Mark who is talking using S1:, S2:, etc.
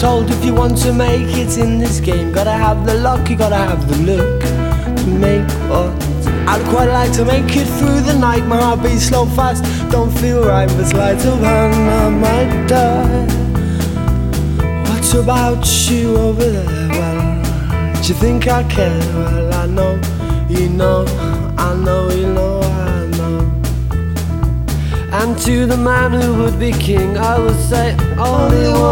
S1: told if you want to make it in this game, gotta have the luck, you gotta have the look to make what. I'd quite like to make it through the night. My heart beats slow fast, don't feel right, but sleight of hand I might die. What about you over there? Well, do you think I care? Well, I know, you know, I know, you know, I know. And to the man who would be king, I would say only one.